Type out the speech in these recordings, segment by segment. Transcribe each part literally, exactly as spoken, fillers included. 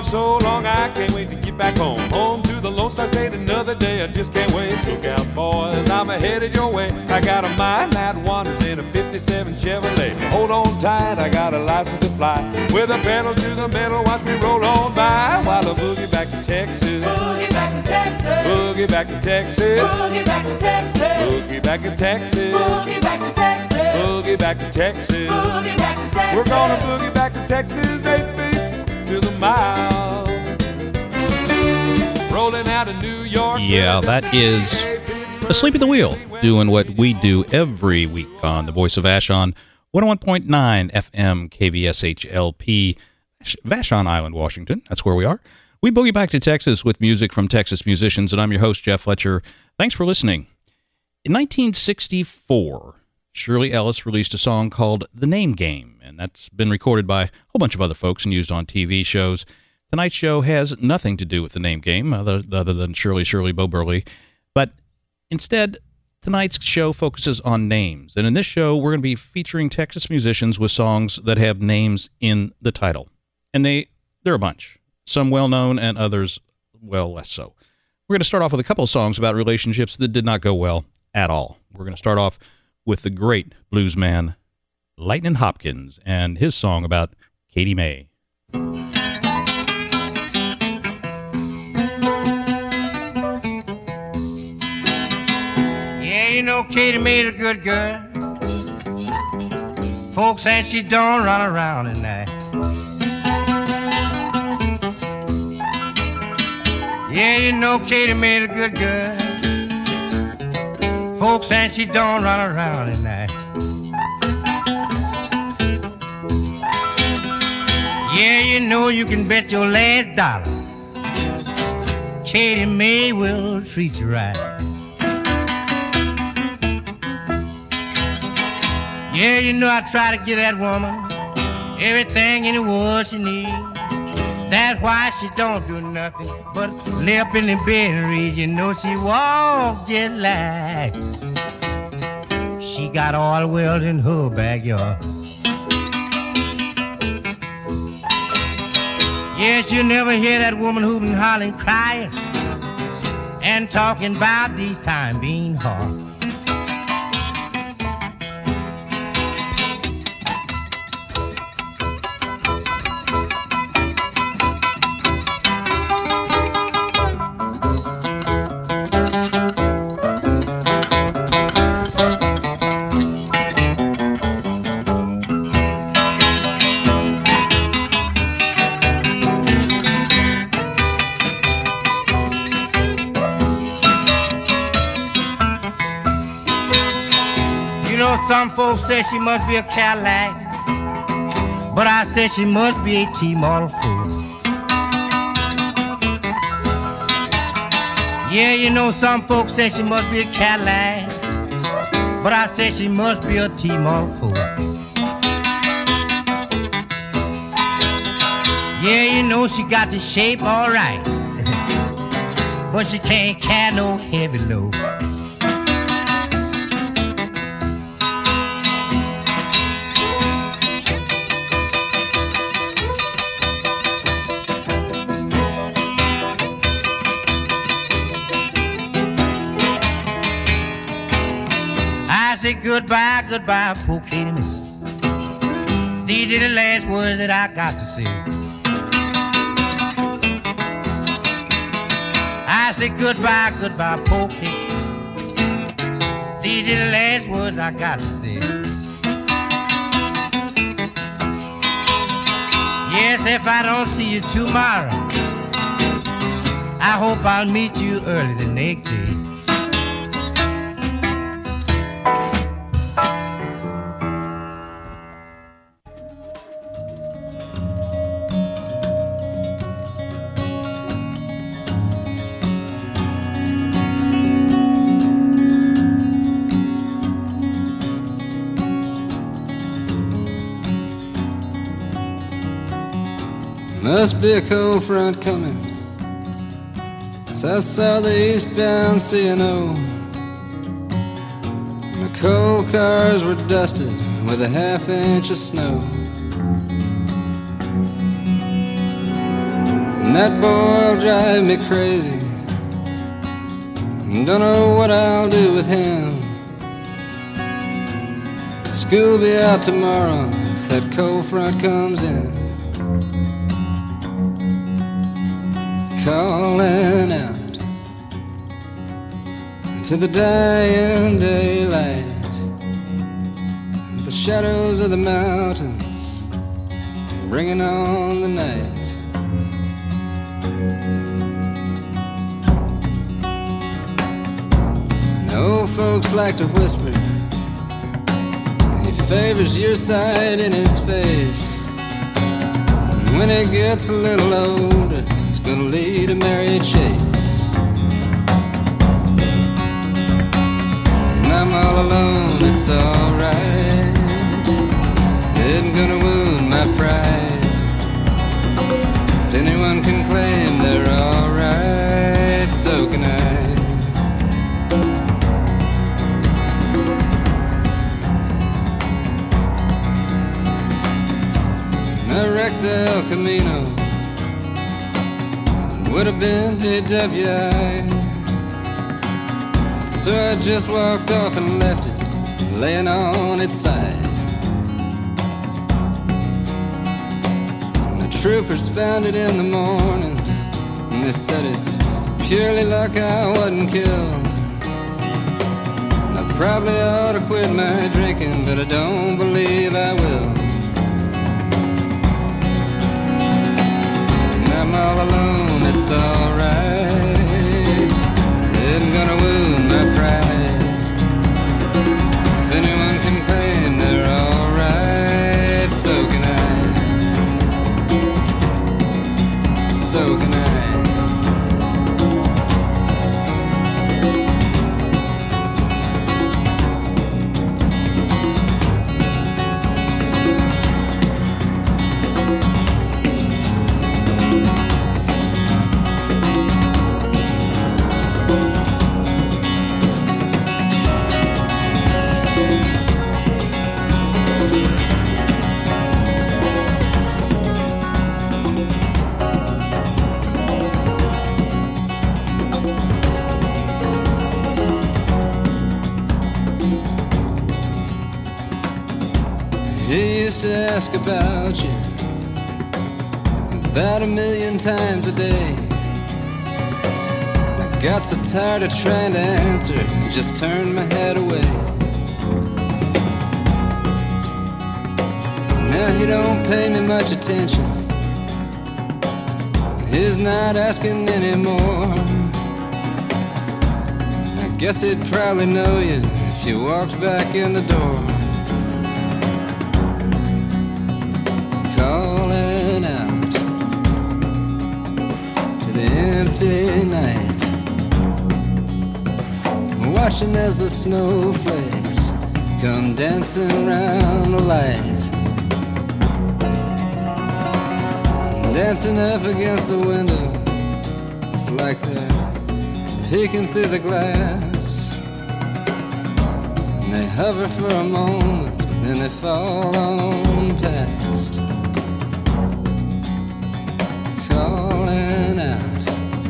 so long, I can't wait to get back home. Home to the Lone Star State another day, I just can't wait. Look out, boys, I'm headed your way. I got a mind that wanders in a fifty-seven Chevrolet. Hold on tight, I got a license to fly. With a pedal to the metal, watch me roll on by. While I boogie back to Texas. Boogie back to Texas. Boogie back to Texas. Boogie back to Texas. Boogie back to Texas. Boogie back to Texas. Boogie back to Texas. Boogie back to Texas. We're gonna boogie back to Texas, eight beats to the mile. Rolling out of New York. Yeah, that is Asleep at the Wheel, doing what we do every week on the Voice of Vashon, one oh one point nine F M K V S H L P, Vashon Island, Washington. That's where we are. We boogie back to Texas with music from Texas musicians, and I'm your host, Jeff Fletcher. Thanks for listening. In nineteen sixty-four, Shirley Ellis released a song called The Name Game, and that's been recorded by a whole bunch of other folks and used on T V shows. Tonight's show has nothing to do with The Name Game, other, other than Shirley, Shirley, Bo Burley, but instead, tonight's show focuses on names, and in this show, we're going to be featuring Texas musicians with songs that have names in the title, and they, they're a bunch, some well-known and others, well, less so. We're going to start off with a couple of songs about relationships that did not go well at all. We're going to start off with the great blues man, Lightnin' Hopkins, and his song about Katie May. Yeah, you know Katie May's a good girl. Folks say she don't run around at night. Yeah, you know Katie May's a good girl. Folks say she don't run around at night. Yeah, you know you can bet your last dollar Katie May will treat you right. Yeah, you know I try to get that woman everything in the world she needs. That's why she don't do nothing but lay up in the bed and read. You know she walks just like she got oil wells in her backyard. Yes, you never hear that woman hooping, hollering, crying, and talking about these times being hard. Some folks say she must be a Cadillac, but I say she must be a T-model fool. Yeah, you know some folks say she must be a Cadillac, but I say she must be a T-model fool. Yeah, you know she got the shape all right, but she can't carry no heavy load. Say goodbye, goodbye, poor Katie May. These are the last words that I got to say. I say goodbye, goodbye, poor Katie. These are the last words I got to say. Yes, if I don't see you tomorrow, I hope I'll meet you early the next day. Must be a cold front coming south, south, the eastbound C and O. My coal cars were dusted with a half inch of snow. And that boy'll drive me crazy. Don't know what I'll do with him. School'll be out tomorrow if that cold front comes in. Calling out to the dying daylight, the shadows of the mountains bringing on the night. Old folks like to whisper, he favors your side in his face. And when he gets a little older, he's gonna lead a merry chase. And I'm all alone, it's alright. Isn't gonna wound my pride. If anyone can claim they're alright, so can I. I wrecked the El Camino, would have been D W I. So I just walked off and left it laying on its side. And the troopers found it in the morning, and they said it's purely luck I wasn't killed. And I probably ought to quit my drinking, but I don't believe I will. I'm all alone, it's alright. Isn't gonna wound my pride. If anyone can claim they're alright, so can I. So can I. He used to ask about you about a million times a day. I got so tired of trying to answer, just turned my head away. Now he don't pay me much attention, he's not asking anymore. I guess he'd probably know you if you walked back in the door. Calling out to the empty night, watching as the snowflakes come dancing round the light, dancing up against the window. It's like they're peeking through the glass, and they hover for a moment, then they fall on past. Calling out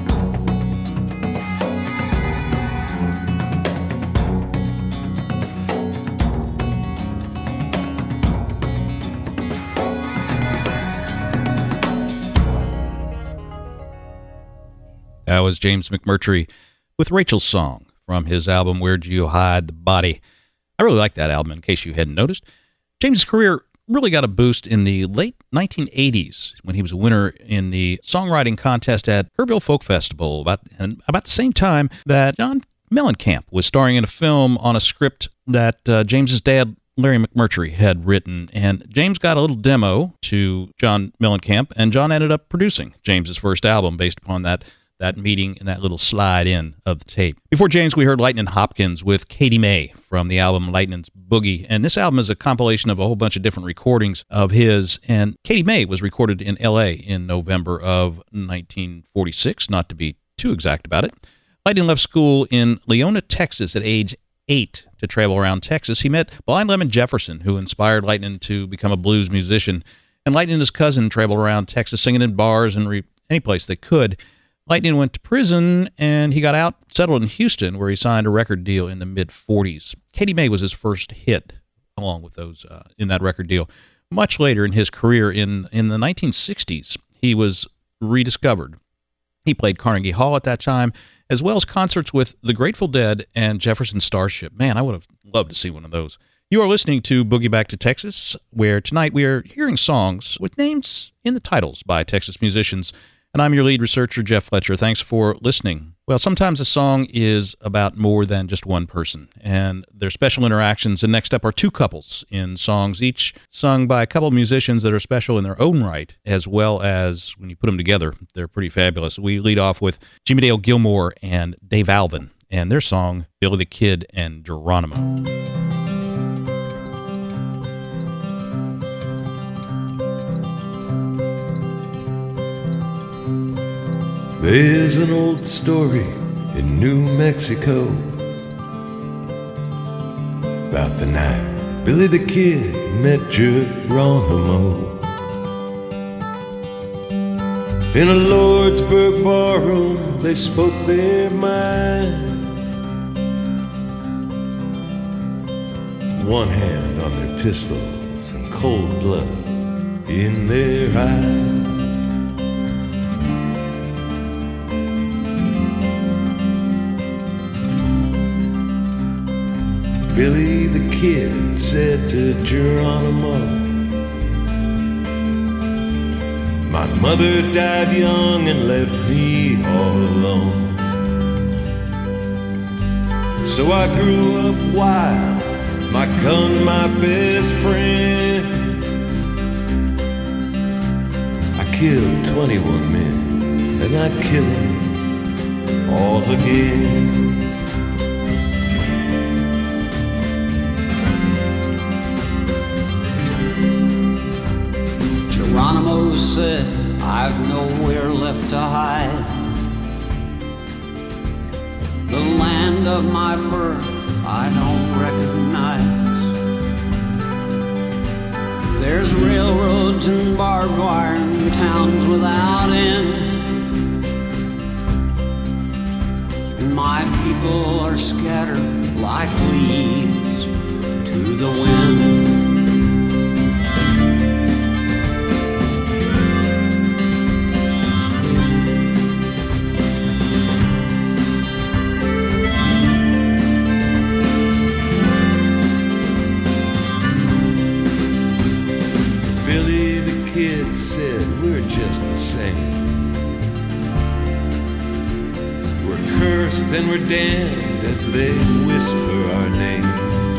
That was James McMurtry with Rachel's Song from his album Where'd You Hide the Body. I really like that album, in case you hadn't noticed. James' career really got a boost in the late nineteen eighties when he was a winner in the songwriting contest at Kerrville Folk Festival, about, and about the same time that John Mellencamp was starring in a film on a script that uh, James's dad, Larry McMurtry, had written. And James got a little demo to John Mellencamp, and John ended up producing James's first album based upon that that meeting and that little slide in of the tape. Before James, we heard Lightnin' Hopkins with Katie May from the album Lightnin's Boogie. And this album is a compilation of a whole bunch of different recordings of his. And Katie May was recorded in L A in November of nineteen forty-six, not to be too exact about it. Lightnin' left school in Leona, Texas at age eight to travel around Texas. He met Blind Lemon Jefferson, who inspired Lightnin' to become a blues musician. And Lightnin' and his cousin traveled around Texas singing in bars and re- any place they could. Lightning went to prison, and he got out, settled in Houston, where he signed a record deal in the mid-forties. Katie May was his first hit, along with those uh, in that record deal. Much later in his career, in, in the nineteen sixties, he was rediscovered. He played Carnegie Hall at that time, as well as concerts with the Grateful Dead and Jefferson Starship. Man, I would have loved to see one of those. You are listening to Boogie Back to Texas, where tonight we are hearing songs with names in the titles by Texas musicians. And I'm your lead researcher, Jeff Fletcher. Thanks for listening. Well, sometimes a song is about more than just one person, and there's special interactions. And next up are two couples in songs, each sung by a couple of musicians that are special in their own right, as well as when you put them together, they're pretty fabulous. We lead off with Jimmie Dale Gilmore and Dave Alvin, and their song, Billy the Kid and Geronimo. There's an old story in New Mexico about the night Billy the Kid met Geronimo in a Lordsburg barroom. They spoke their minds, one hand on their pistols and cold blood in their eyes. Billy the Kid said to Geronimo, my mother died young and left me all alone. So I grew up wild, my gun my best friend. I killed twenty-one men, and I'd kill them all again. Geronimo said, I've nowhere left to hide. The land of my birth I don't recognize. There's railroads and barbed wire and towns without end. And my people are scattered like leaves to the wind. Said we're just the same. We're cursed and we're damned as they whisper our names.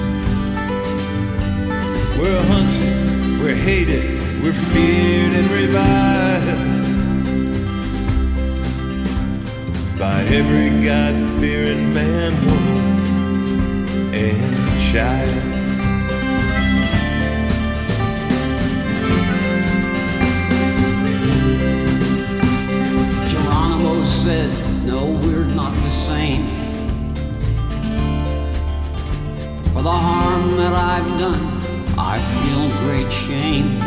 We're hunted, we're hated, we're feared and reviled by every God-fearing man, woman, and child. Said, no, we're not the same. For the harm that I've done, I feel great shame.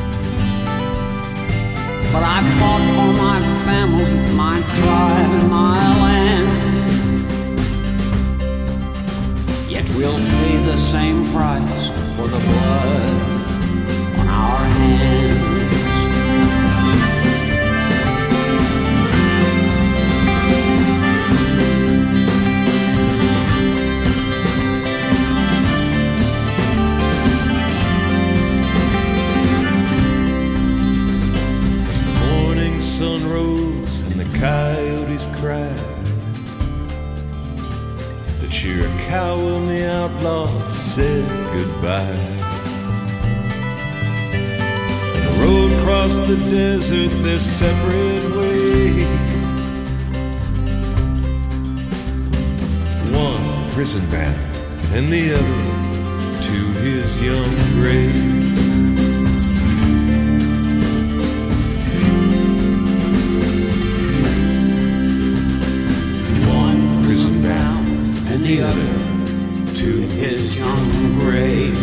But I fought for my family, my tribe, and my land. Yet we'll pay the same price for the blood on our hands. Sun rose and the coyotes cried. The Chiricahua and the outlaws said goodbye. And the road crossed the desert their separate ways. One prison bound and the other to his young grave. The other to his young grave.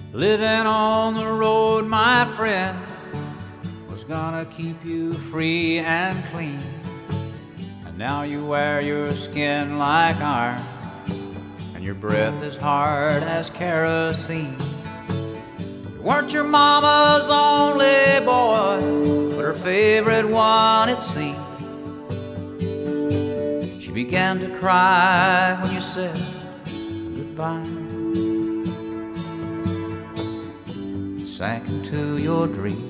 Living on the road, my friend, was gonna keep you free and clean. And now you wear your skin like iron, and your breath is hard as kerosene. You weren't your mama's only boy, but her favorite one, it seemed. She began to cry when you said goodbye. You sank into your dream.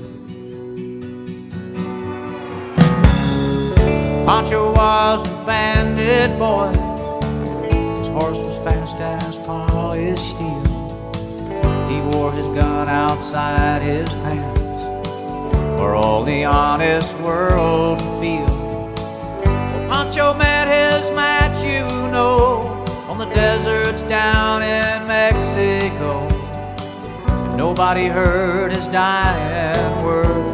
Pancho was a bandit boy. His horse was fast as polished steel. He wore his gun outside his pants for all the honest world to feel. Well, Pancho met his match, you know, on the deserts down in Mexico. And nobody heard his dying words.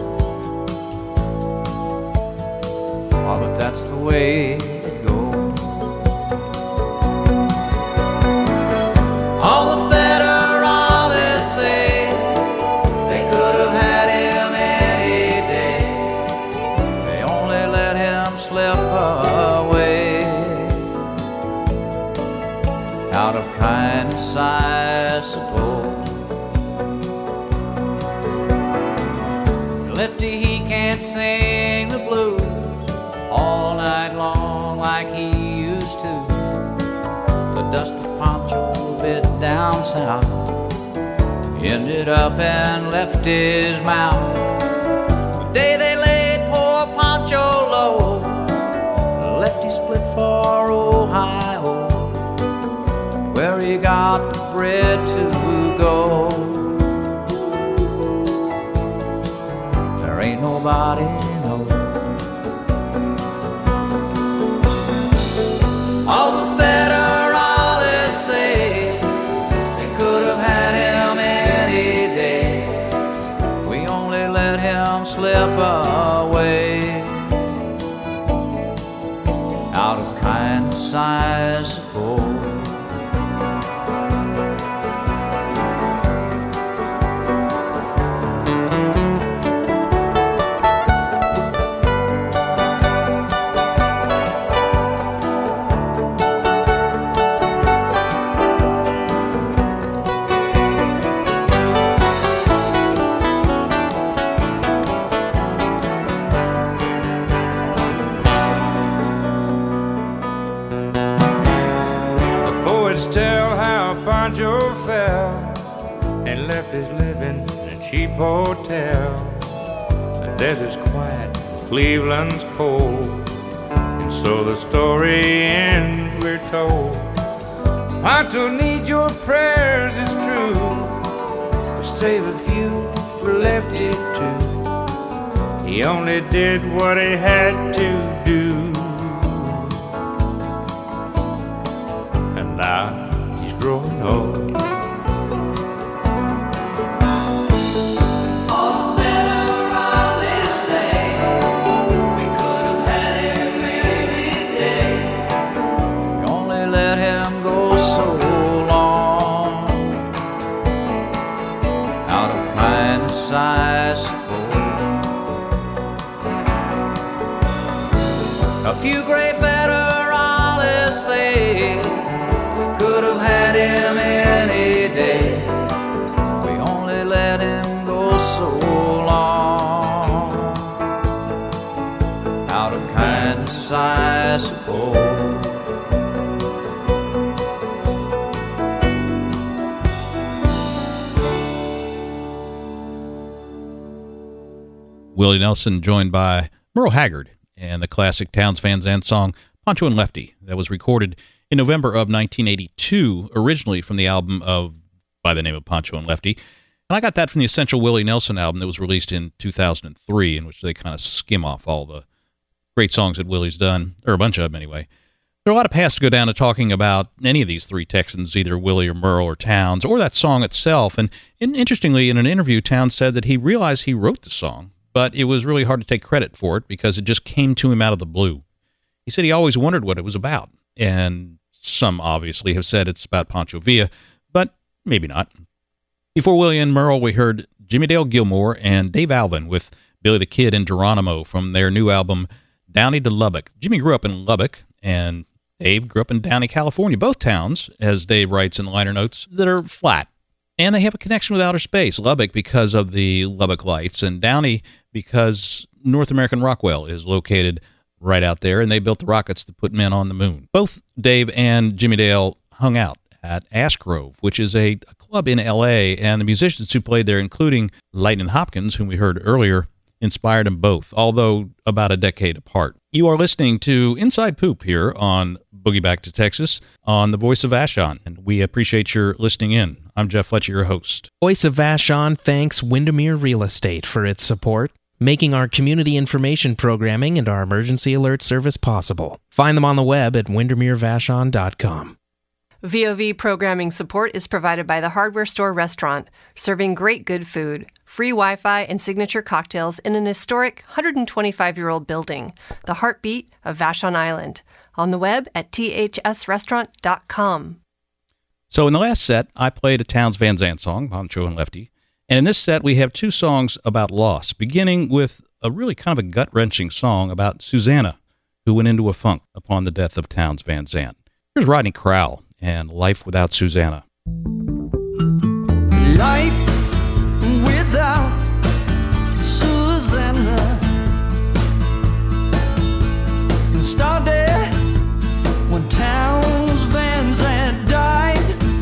Oh, but that's the way it goes. All the federales say they could have had him any day. They only let him slip away. Out of kindness, I suppose. Lefty, he can't sing the blues all night long like he used to. The dust of Pancho bit down south ended up and left his mouth. The day they laid poor Pancho low, Lefty split for Ohio, where he got the bread to go. There ain't nobody knows. All the federales say they could have had him any day. We only let him slip away. Out of kindness, I suppose. Pancho fell and left his living in a cheap hotel. The desert's quiet, Cleveland's cold, and so the story ends, we're told. Pancho needs your prayers, it's true, to save a few for Lefty too. He only did what he had to do, and now growing old. All the federales say we could have had him any day. We only let him go so long. Out of kindness, I suppose. A few gray federales say could have had him any day. We only let him go so long. Out of kindness, I suppose. Willie Nelson joined by Merle Haggard and the classic Townes Van Zandt song Pancho and Lefty that was recorded in November of nineteen eighty-two, originally from the album of by the name of Pancho and Lefty. And I got that from the Essential Willie Nelson album that was released in two thousand three, in which they kind of skim off all the great songs that Willie's done, or a bunch of them anyway. There are a lot of paths to go down to talking about any of these three Texans, either Willie or Merle or Townes, or that song itself. And in, interestingly, in an interview, Townes said that he realized he wrote the song, but it was really hard to take credit for it because it just came to him out of the blue. He said he always wondered what it was about, and some obviously have said it's about Pancho Villa, but maybe not. Before William Merle, we heard Jimmy Dale Gilmore and Dave Alvin with Billy the Kid and Geronimo from their new album, Downey to Lubbock. Jimmy grew up in Lubbock, and Dave grew up in Downey, California. Both towns, as Dave writes in the liner notes, that are flat. And they have a connection with outer space. Lubbock because of the Lubbock Lights, and Downey because North American Rockwell is located right out there, and they built the rockets to put men on the moon. Both Dave and Jimmy Dale hung out at Ash Grove, which is a, a club in L A, and the musicians who played there, including Lightnin' Hopkins, whom we heard earlier, inspired them both, although about a decade apart. You are listening to Inside Poop here on Boogie Back to Texas on the Voice of Vashon, and we appreciate your listening in. I'm Jeff Fletcher, your host. Voice of Vashon thanks Windermere Real Estate for its support, making our community information programming and our emergency alert service possible. Find them on the web at windermere vashon dot com. V O V programming support is provided by the Hardware Store Restaurant, serving great good food, free Wi-Fi, and signature cocktails in an historic one hundred twenty-five-year-old building, the heartbeat of Vashon Island. On the web at t h s restaurant dot com. So in the last set, I played a Townes Van Zandt song, Poncho and Lefty. And in this set, we have two songs about loss, beginning with a really kind of a gut-wrenching song about Susanna, who went into a funk upon the death of Townes Van Zandt. Here's Rodney Crowell and Life Without Susanna. Life without Susanna started when Townes Van Zandt died.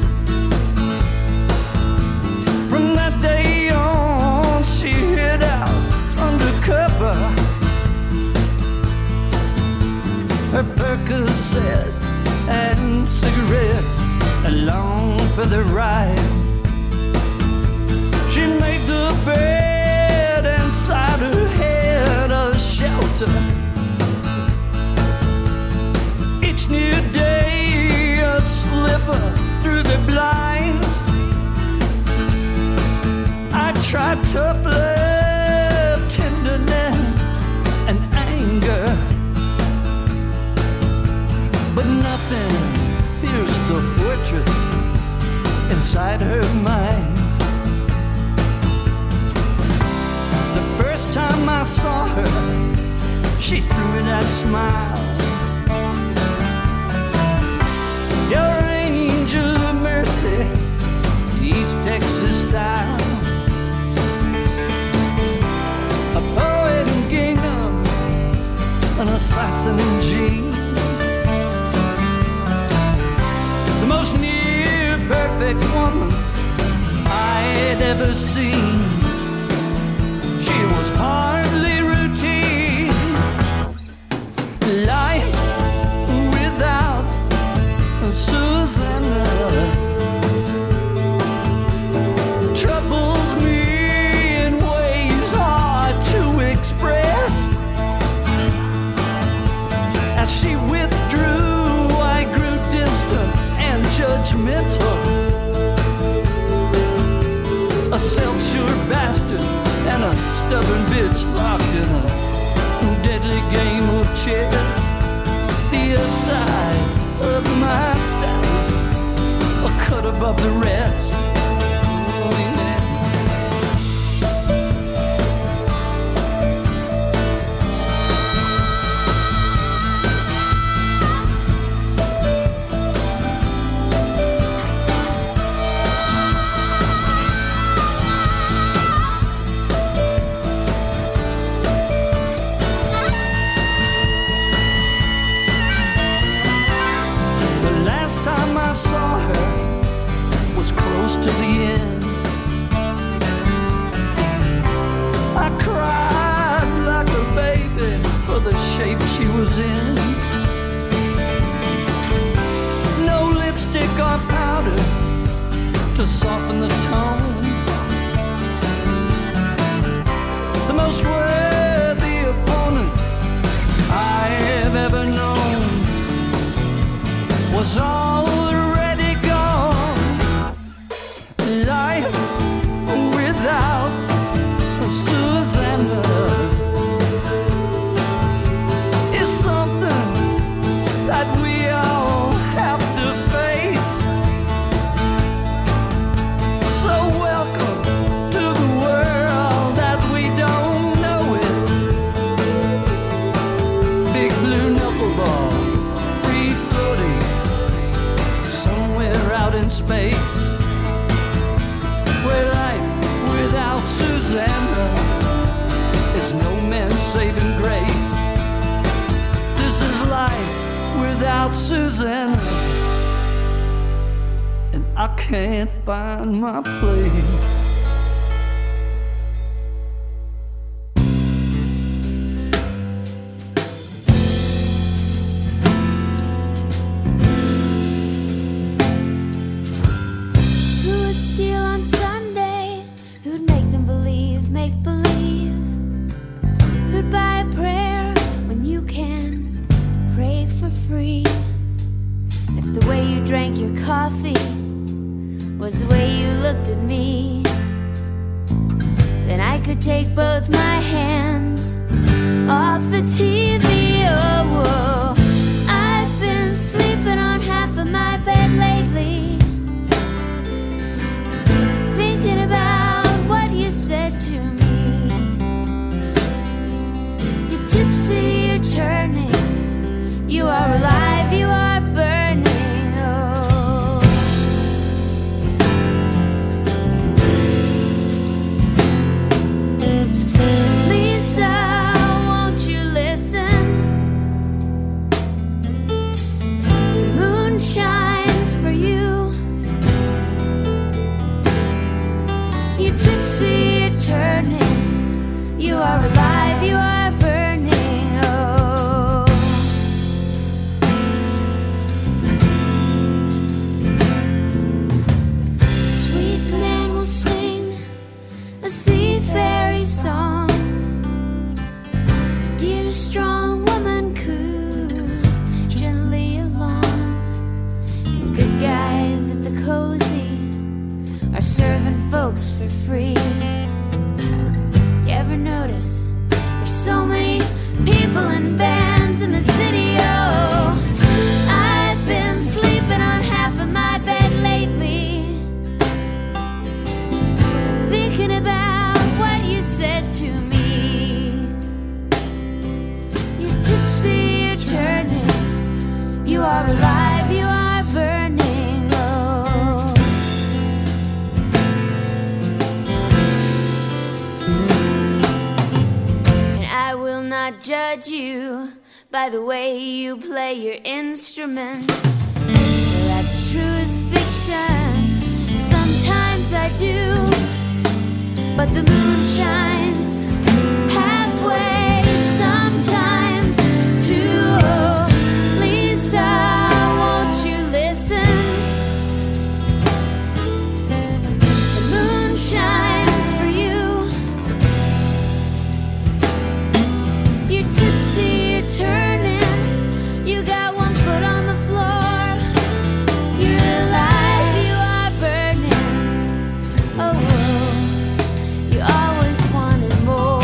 From that day on, she hid out undercover. Her Percocet and cigarette along for the ride. She made the bed inside her head a shelter. Each new day a slipper through the blinds. I tried tough love, tenderness, and anger, but nothing pierced the fortress inside her mind. The first time I saw her, she threw me that smile. Your angel of mercy, East Texas style. A poet in gingham, an assassin in jeans. The most near perfect woman I'd ever seen. She was hardly routine. Life without Susanna troubles me in ways hard to express. As she withdrew, I grew distant and judgmental. A self-sure bastard and a stubborn bitch locked in a deadly game of chess. The upside of my status, a cut above the rest. Oh, yeah. I saw her was close to the end. I cried like a baby for the shape she was in. No lipstick or powder to soften the tone. The most worthy opponent I have ever known was already gone. Life without Susanna is something that we all have to face. So welcome without Susanna is no man's saving grace. This is life without Susanna, and I can't find my place. Steal on Sunday, who'd make them believe, make believe, who'd buy a prayer when you can pray for free. If the way you drank your coffee was the way you looked at me, then I could take both my hands off the T V. Oh, whoa. I've been sleeping on half of my bed lately, thinking about what you said to me. You're tipsy, you're turning, you are alive, you are burning. Oh. Lisa, won't you listen? The moon shines for you. You're tipsy, you're turning, you are alive, you are burning, oh. Sweet man will sing a seafaring song, a dear strong woman coos gently along, and good guys at the cozy are serving folks for free. You ever notice there's so many people in bands in the city? Oh, I've been sleeping on half of my bed lately, thinking about what you said to me. You're tipsy, you're turning, you are alive, you are burning. Not judge you by the way you play your instrument. Well, that's true as fiction. Sometimes I do, but the moon shines halfway. Sometimes too. Oh, Lisa, won't you listen? The moon shines for you. You're tipsy, you're turning, you got one foot on the floor. You're alive, you are burning. Oh, whoa. You always wanted more.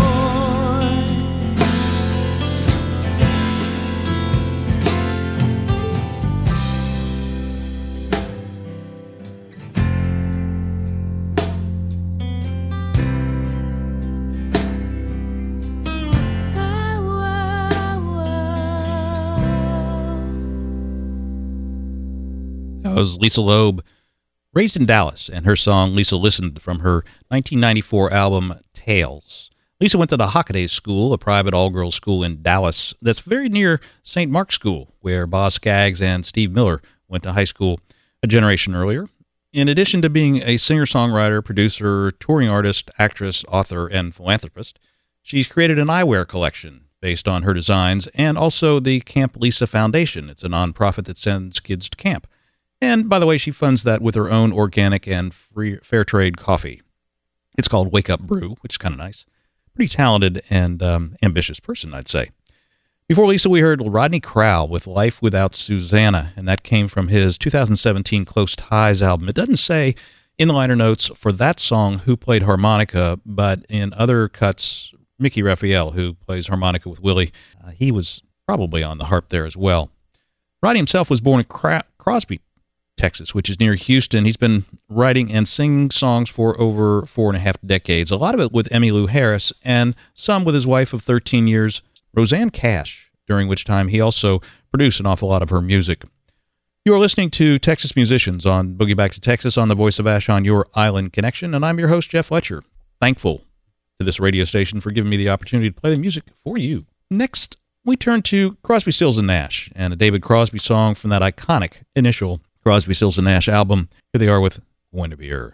That was Lisa Loeb, raised in Dallas, and her song Lisa Listened from her nineteen ninety-four album Tales. Lisa went to the Hockaday School, a private all-girls school in Dallas that's very near Saint Mark's School, where Boz Scaggs and Steve Miller went to high school a generation earlier. In addition to being a singer-songwriter, producer, touring artist, actress, author, and philanthropist, she's created an eyewear collection based on her designs, and also the Camp Lisa Foundation. It's a nonprofit that sends kids to camp. And, by the way, she funds that with her own organic and free, fair trade coffee. It's called Wake Up Brew, which is kind of nice. Pretty talented and um, ambitious person, I'd say. Before Lisa, we heard Rodney Crowell with Life Without Susanna, and that came from his two thousand seventeen Close Ties album. It doesn't say in the liner notes for that song who played harmonica, but in other cuts, Mickey Raphael, who plays harmonica with Willie, uh, he was probably on the harp there as well. Rodney himself was born in Cra- Crosby, Texas, which is near Houston. He's been writing and singing songs for over four and a half decades, a lot of it with Emmylou Harris, and some with his wife of thirteen years, Rosanne Cash, during which time he also produced an awful lot of her music. You are listening to Texas Musicians on Boogie Back to Texas on the Voice of Ash on your Island Connection, and I'm your host, Jeff Fletcher. thankful to this radio station for giving me the opportunity to play the music for you. Next, we turn to Crosby, Stills and Nash and a David Crosby song from that iconic initial Crosby, Stills and Nash album. Here they are with Guinevere.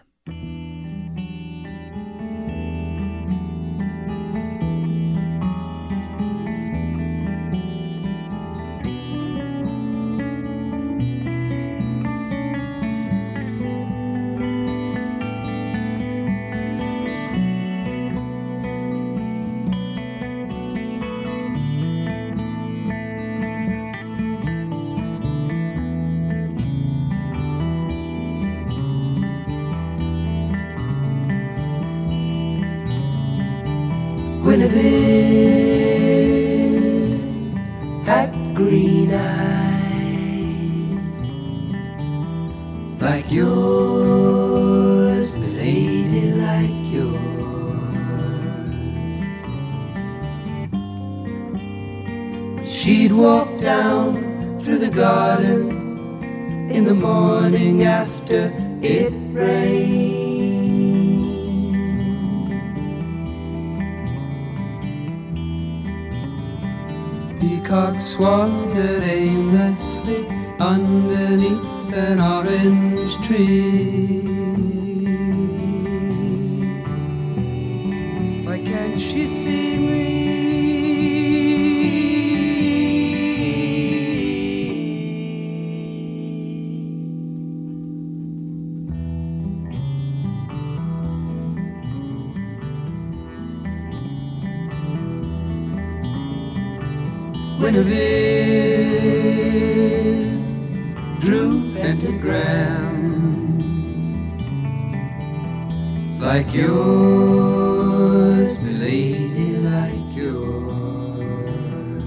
Guinevere had green eyes like yours, milady, like yours. She'd walk down through the garden in the morning after it rained. Peacocks wandered aimlessly underneath an orange tree. Why can't she see me? Guinevere drew pentagrams like yours, milady, like yours.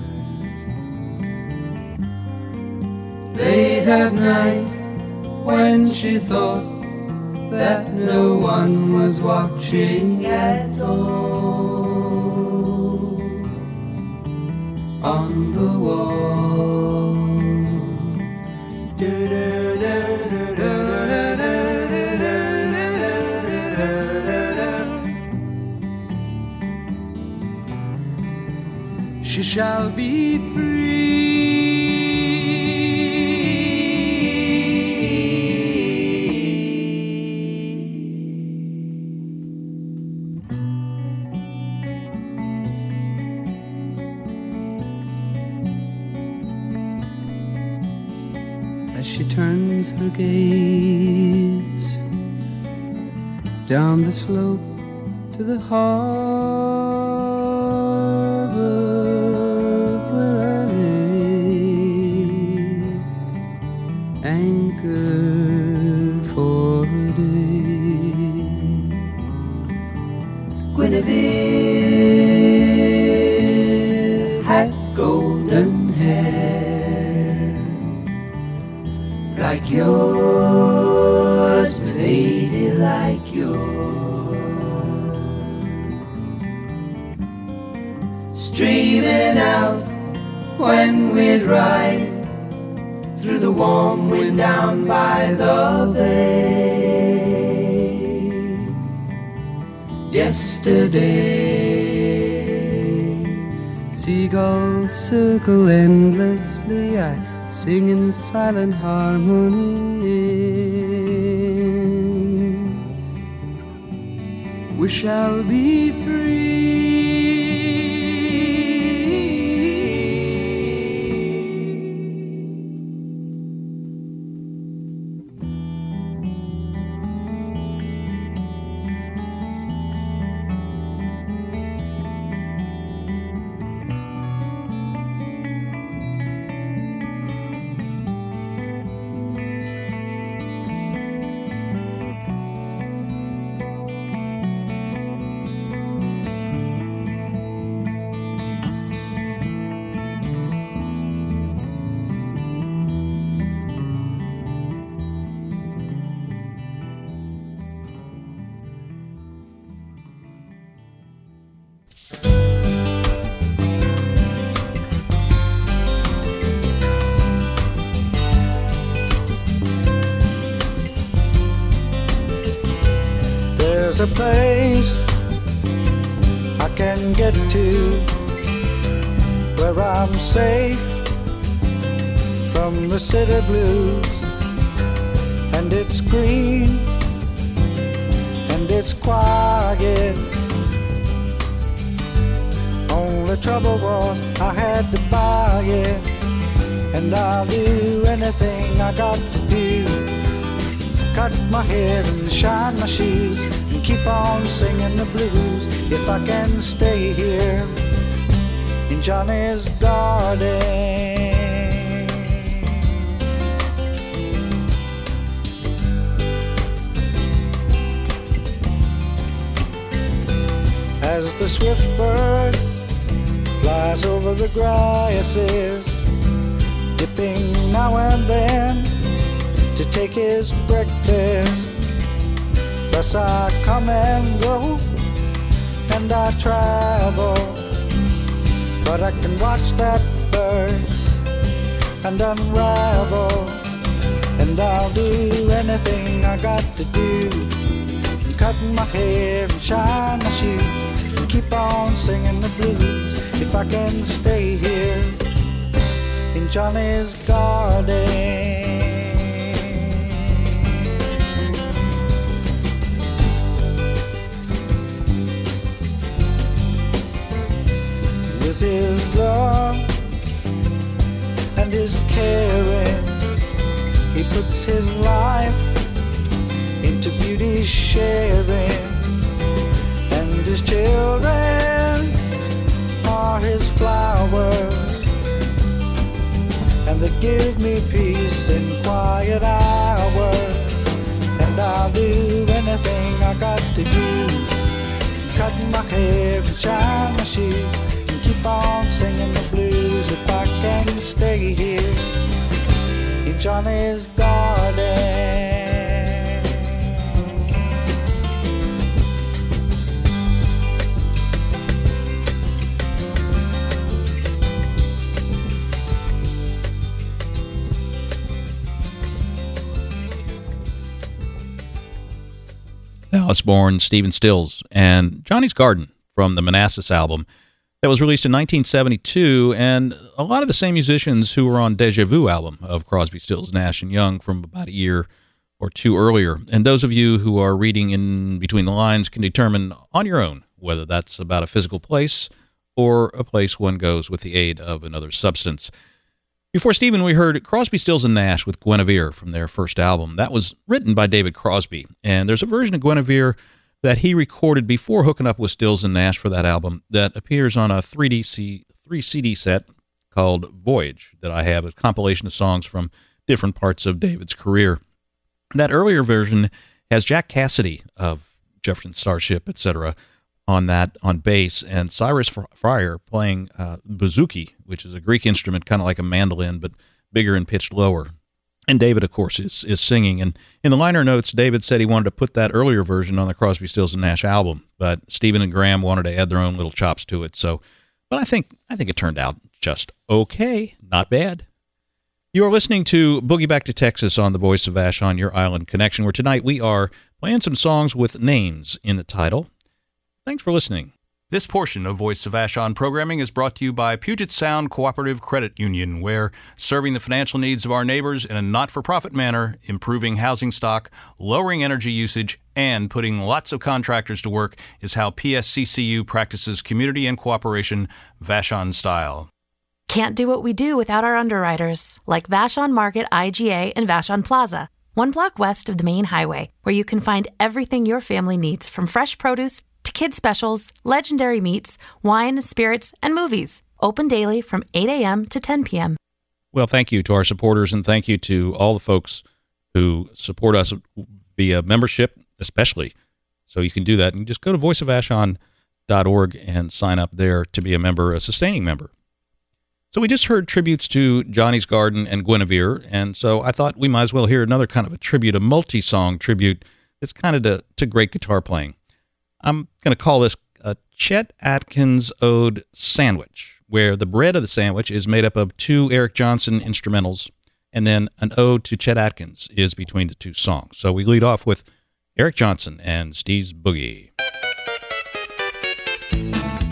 Late at night, when she thought that no one was watching at all, on the wall, she shall be free. As she turns her gaze down the slope to the harbor where I lay, anchored for a day. Guinevere had golden hair like yours, milady, like yours. Streaming out when we'd ride through the warm wind down by the bay. Yesterday, seagulls circle endlessly. I sing in silent harmony. We shall be free. There's a place I can get to where I'm safe from the city blues. And it's green and it's quiet. Only trouble was I had to buy it. And I'll do anything I got to do. Cut my hair and shine my shoes and keep on singing the blues if I can stay here in Johnny's garden. As the swift bird flies over the grasses, dipping now and then to take his breakfast. Thus I come and go, and I travel, but I can watch that bird and unravel. And I'll do anything I got to do, cut my hair and shine my shoes and keep on singing the blues if I can stay here in Johnny's garden. With his love and his caring, he puts his life into beauty sharing. And his children are his flowers, and they give me peace in quiet hours. And I'll do anything I got to do, cut my hair and shine my shoes and keep on singing the blues if I can stay here in Johnny's garden. Alice Bourne, Stephen Stills, and Johnny's Garden from the Manassas album that was released in nineteen seventy-two, and a lot of the same musicians who were on Deja Vu album of Crosby, Stills, Nash and Young from about a year or two earlier. And those of you who are reading in between the lines can determine on your own whether that's about a physical place or a place one goes with the aid of another substance. Before Stephen, we heard Crosby, Stills, and Nash with Guinevere from their first album. That was written by David Crosby, and there's a version of Guinevere that he recorded before hooking up with Stills and Nash for that album that appears on a three D C, three C D set called Voyage that I have, a compilation of songs from different parts of David's career. That earlier version has Jack Cassidy of Jefferson Starship, et cetera, on that, on bass, and Cyrus Fryer playing uh, bouzouki, which is a Greek instrument, kind of like a mandolin, but bigger and pitched lower. And David, of course, is is singing. And in the liner notes, David said he wanted to put that earlier version on the Crosby, Stills, and Nash album, but Stephen and Graham wanted to add their own little chops to it. So, but I think I think it turned out just okay, not bad. You are listening to Boogie Back to Texas on the Voice of Vashon, your island connection, where tonight we are playing some songs with names in the title. Thanks for listening. This portion of Voice of Vashon programming is brought to you by Puget Sound Cooperative Credit Union, where serving the financial needs of our neighbors in a not-for-profit manner, improving housing stock, lowering energy usage, and putting lots of contractors to work is how P S C C U practices community and cooperation Vashon style. Can't do what we do without our underwriters, like Vashon Market I G A and Vashon Plaza, one block west of the main highway, where you can find everything your family needs, from fresh produce to kid specials, legendary meats, wine, spirits, and movies. Open daily from eight a.m. to ten p.m. Well, thank you to our supporters, and thank you to all the folks who support us via membership, especially. So you can do that. And just go to voice of vashon dot org and sign up there to be a member, a sustaining member. So we just heard tributes to Johnny's Garden and Guinevere, and so I thought we might as well hear another kind of a tribute, a multi-song tribute that's kind of to, to great guitar playing. I'm going to call this a Chet Atkins Ode Sandwich, where the bread of the sandwich is made up of two Eric Johnson instrumentals, and then an ode to Chet Atkins is between the two songs. So we lead off with Eric Johnson and Steve's Boogie.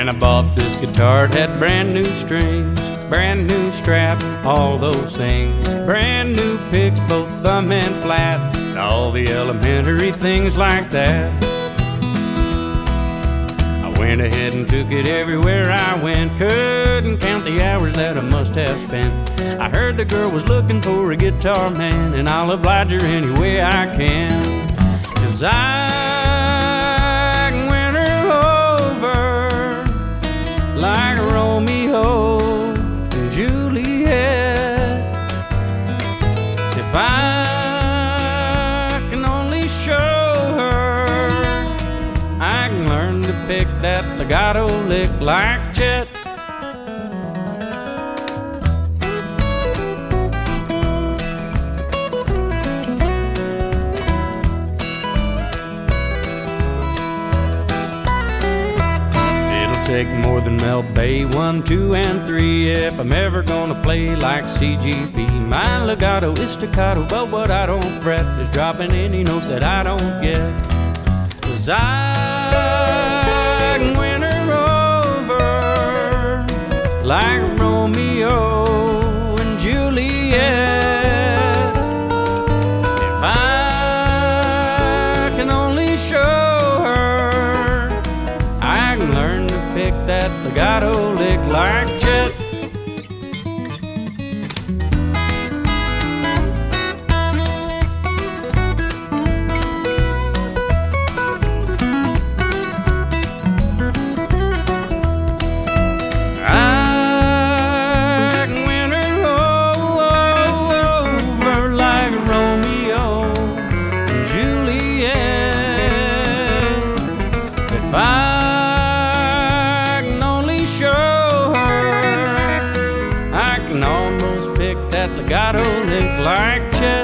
When I bought this guitar, it had brand new strings, brand new strap, all those things. Brand new picks, both thumb and flat, and all the elementary things like that. I went ahead and took it everywhere I went. Couldn't count the hours that I must have spent. I heard the girl was looking for a guitar man, and I'll oblige her any way I can. 'Cause I can win her over like Romeo and Juliet. If I can only show her, I can learn to pick that legato lick like Chet. Take more than Mel Bay, one, two, and three if I'm ever gonna play like C G P. My legato is staccato, but what I don't fret is dropping any note that I don't get. 'Cause I can win her over like Romeo and Juliet. If I can only show her, I can learn to pick that legato lick like Chet. I can win her over like Romeo and Juliet. If I that legato lick like Chet.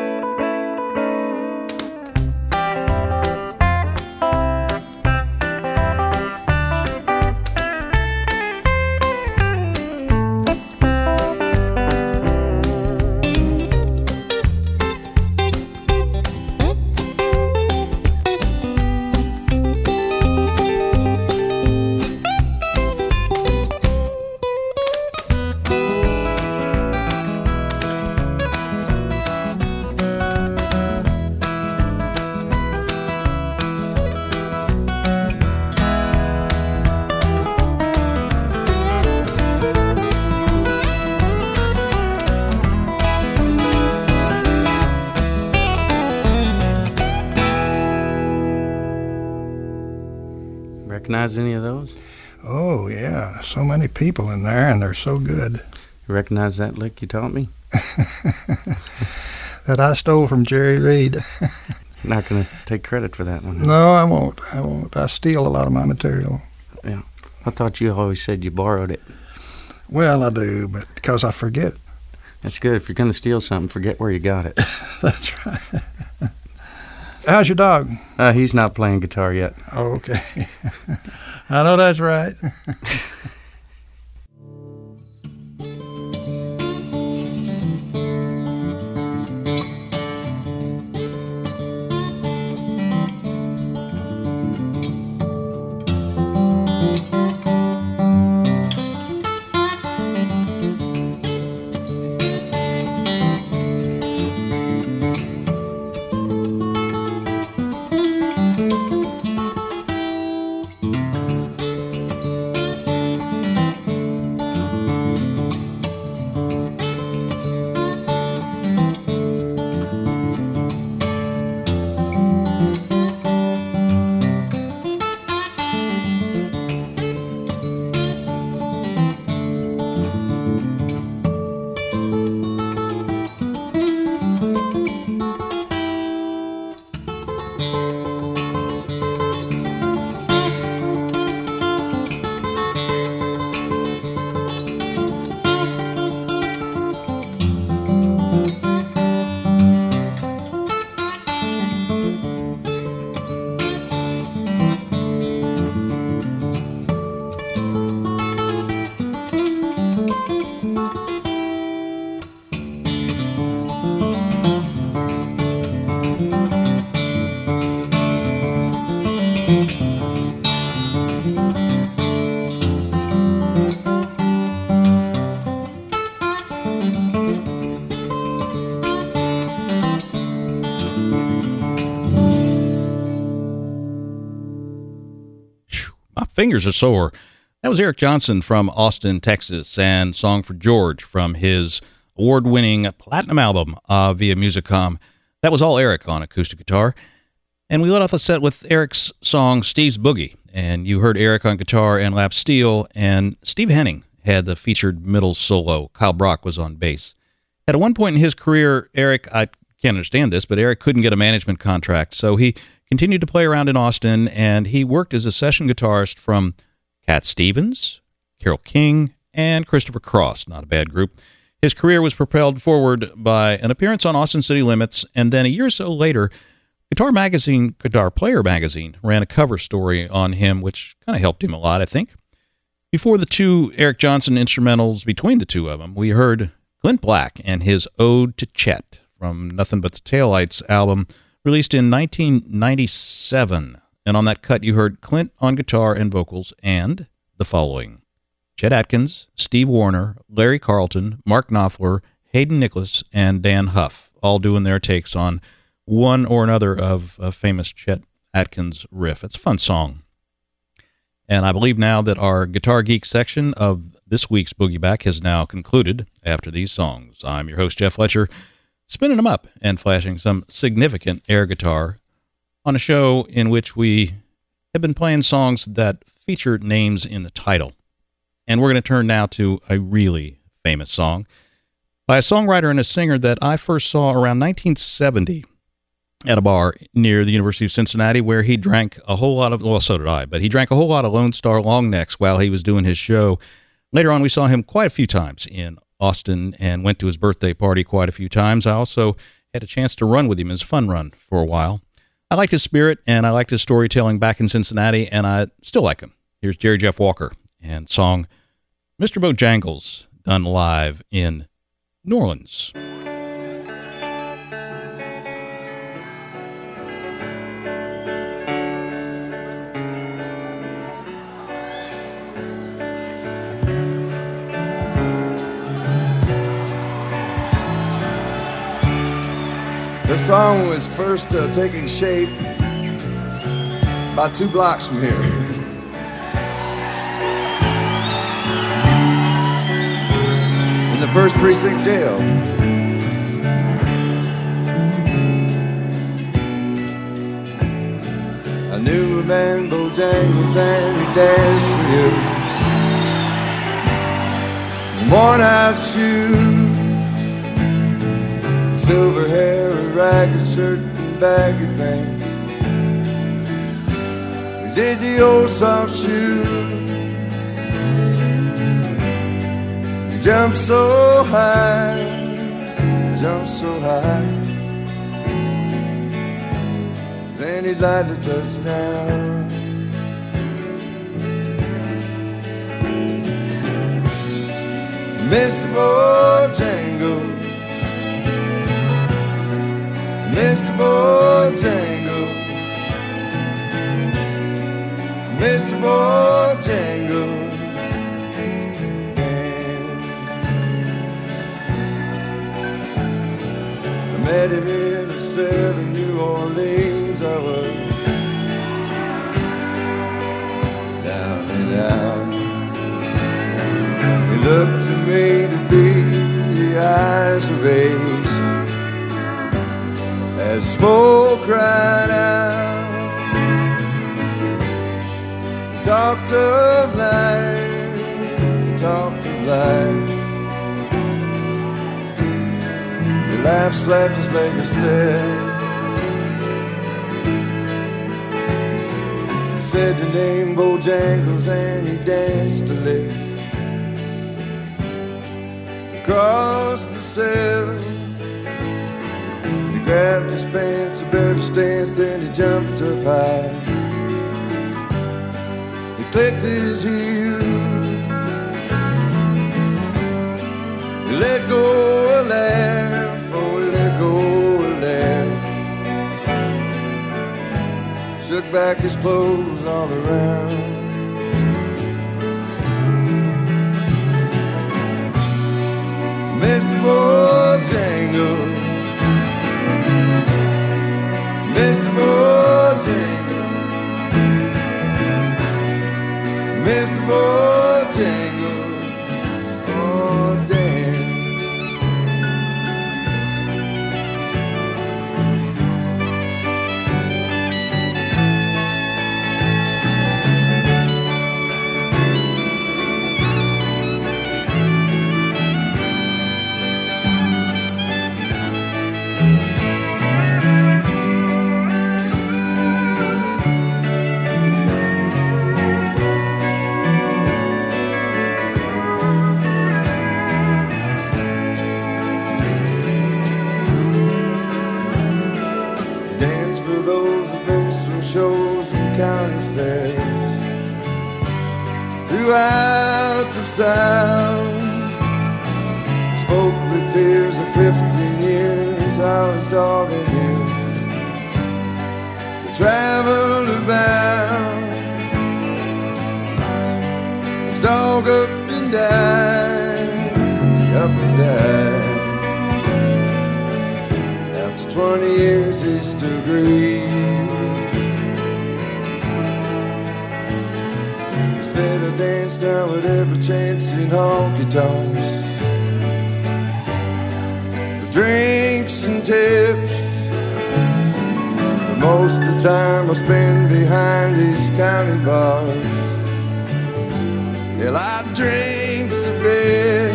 Recognize any of those? Oh, yeah. So many people in there, and they're so good. You recognize that lick you taught me? That I stole from Jerry Reed. Not going to take credit for that one. No, I won't. I won't. I steal a lot of my material. Yeah. I thought you always said you borrowed it. Well, I do, but because I forget. That's good. If you're going to steal something, forget where you got it. That's right. How's your dog? Uh, he's not playing guitar yet. Oh, okay. I know that's right. My fingers are sore. That was Eric Johnson from Austin, Texas, and Song for George from his award-winning platinum album, uh, via Musicom. That was all Eric on acoustic guitar. And we let off the set with Eric's song, Steve's Boogie. And you heard Eric on guitar and lap steel, and Steve Henning had the featured middle solo. Kyle Brock was on bass. At one point in his career, Eric, I can't understand this, but Eric couldn't get a management contract, so he continued to play around in Austin, and he worked as a session guitarist from Cat Stevens, Carole King, and Christopher Cross. Not a bad group. His career was propelled forward by an appearance on Austin City Limits, and then a year or so later, Guitar Magazine, Guitar Player Magazine, ran a cover story on him, which kind of helped him a lot, I think. Before the two Eric Johnson instrumentals, between the two of them, we heard Clint Black and his Ode to Chet from Nothing But the Taillights album, released in nineteen ninety-seven. And on that cut, you heard Clint on guitar and vocals, and the following: Chet Atkins, Steve Wariner, Larry Carlton, Mark Knopfler, Hayden Nicholas, and Dan Huff, all doing their takes on one or another of a famous Chet Atkins riff. It's a fun song. And I believe now that our Guitar Geek section of this week's Boogie Back has now concluded after these songs. I'm your host, Jeff Fletcher, spinning them up and flashing some significant air guitar on a show in which we have been playing songs that feature names in the title. And we're going to turn now to a really famous song by a songwriter and a singer that I first saw around nineteen seventy at a bar near the University of Cincinnati, where he drank a whole lot of, well, so did I, but he drank a whole lot of Lone Star Long Necks while he was doing his show. Later on, we saw him quite a few times in Austin and went to his birthday party quite a few times. I also had a chance to run with him as a fun run for a while. I liked his spirit, and I liked his storytelling back in Cincinnati, and I still like him. Here's Jerry Jeff Walker and song Mister Bojangles, done live in New Orleans. This song was first uh, taking shape about two blocks from here. In the first precinct jail. I knew a man, Bojangles, and he danced for you. Worn out shoes, silver hair, a ragged shirt and baggy pants. We did the old soft shoe. We jumped so high, jumped so high. Then he'd light the touchdown. Mister Bojangles, Mister Bojangles, Mister Bojangles, I met him in a cell in New Orleans. I was down and out. He looked to me to be the eyes of age. As smoke cried out, he talked of life, he talked of life. He laughed, slapped his leg instead. He said the name Bojangles and he danced a lick across the cell. Grabbed his pants, a better stance, then he jumped up high. He clicked his heels, he let go a laugh, oh, he let go a laugh. Shook back his clothes all around. Mister Bojangles, Mister Bojangles, Mister Bojangles, oh Dan. Dance for those minstrel shows and county fairs throughout the South. Spoke with tears of fifteen years I was dogging you. We traveled about, dog up and died, up and died. After twenty years he still grieves. He said I danced down with every chance in honky tonks for drinks and tips, but most of the time I spend behind these county bars. Well, I drinks a bit.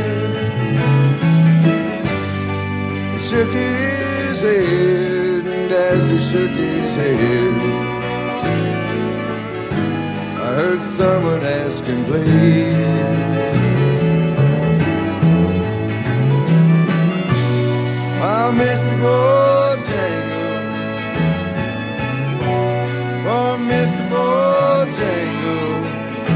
He shook his head, and as he shook his head, I heard someone ask him, please, oh, Mister Bojangles, oh, Mister Bojangles,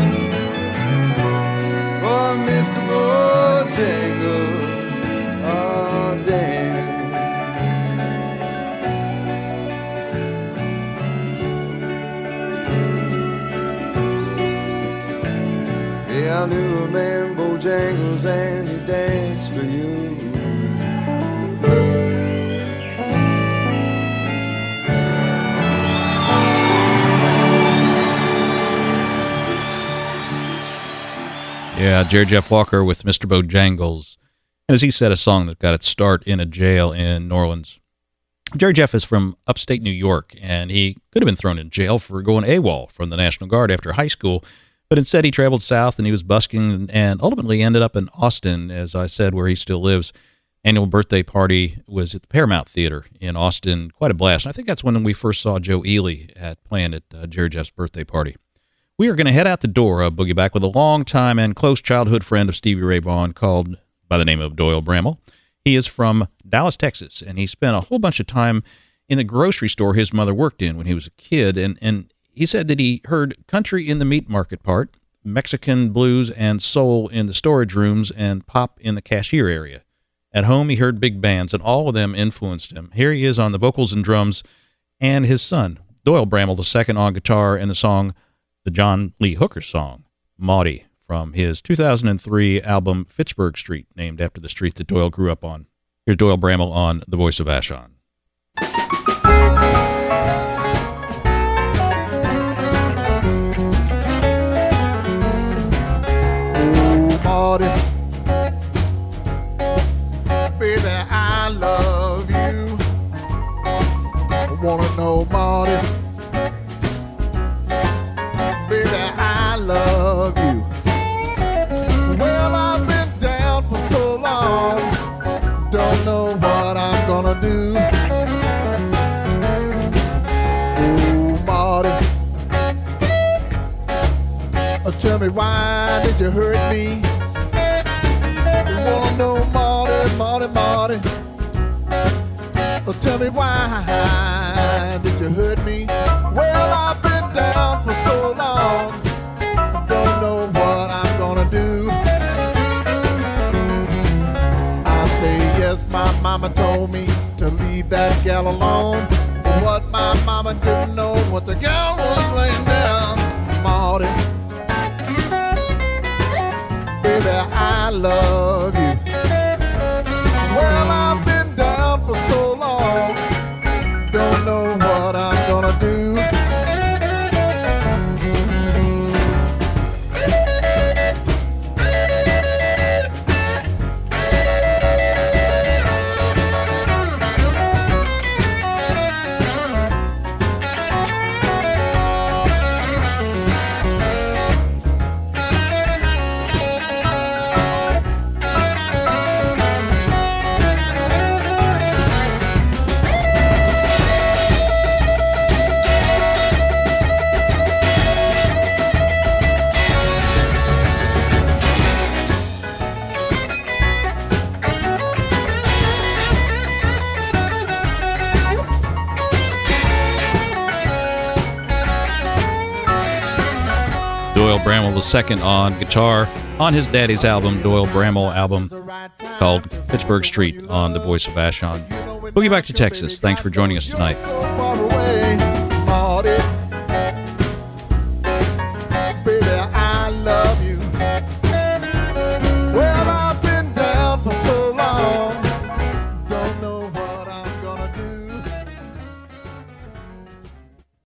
oh, Mister Bojangles, oh, Dan. Yeah, I knew a man, Bojangles, and he danced for you. Yeah, Jerry Jeff Walker with Mister Bojangles. And as he said, a song that got its start in a jail in New Orleans. Jerry Jeff is from upstate New York, and he could have been thrown in jail for going AWOL from the National Guard after high school, but instead he traveled south and he was busking and ultimately ended up in Austin, as I said, where he still lives. Annual birthday party was at the Paramount Theater in Austin. Quite a blast. And I think that's when we first saw Joe Ely at playing at uh, Jerry Jeff's birthday party. We are going to head out the door of Boogie Back with a long-time and close childhood friend of Stevie Ray Vaughan called by the name of Doyle Bramall. He is from Dallas, Texas, and he spent a whole bunch of time in the grocery store his mother worked in when he was a kid, and, and he said that he heard country in the meat market part, Mexican blues and soul in the storage rooms, and pop in the cashier area. At home, he heard big bands, and all of them influenced him. Here he is on the vocals and drums, and his son, Doyle Bramall the second, on guitar, and the song, the John Lee Hooker song, Maudie, from his two thousand three album Fitchburg Street, named after the street that Doyle grew up on. Here's Doyle Bramall on The Voice of Vashon. Oh, Maudie, baby, I love you. I wanna know, Maudie, baby, I love you. Well, I've been down for so long, don't know what I'm gonna do. Oh, Maudie, oh, tell me, why did you hurt me? You wanna know, Maudie, Maudie, Maudie, oh, tell me, why did you hurt me? Well, I've been down for so long, I don't know what I'm gonna do. I say yes, my mama told me to leave that gal alone, but what my mama didn't know what the gal was laying down. Maudie, baby, I love you. Well, I've been down for so long, don't know what I'm gonna do. Bramall the Second on guitar on his daddy's album, Doyle Bramall album, called Pittsburgh Street on the Voice of Vashon. Boogie back to Texas. Thanks for joining us tonight.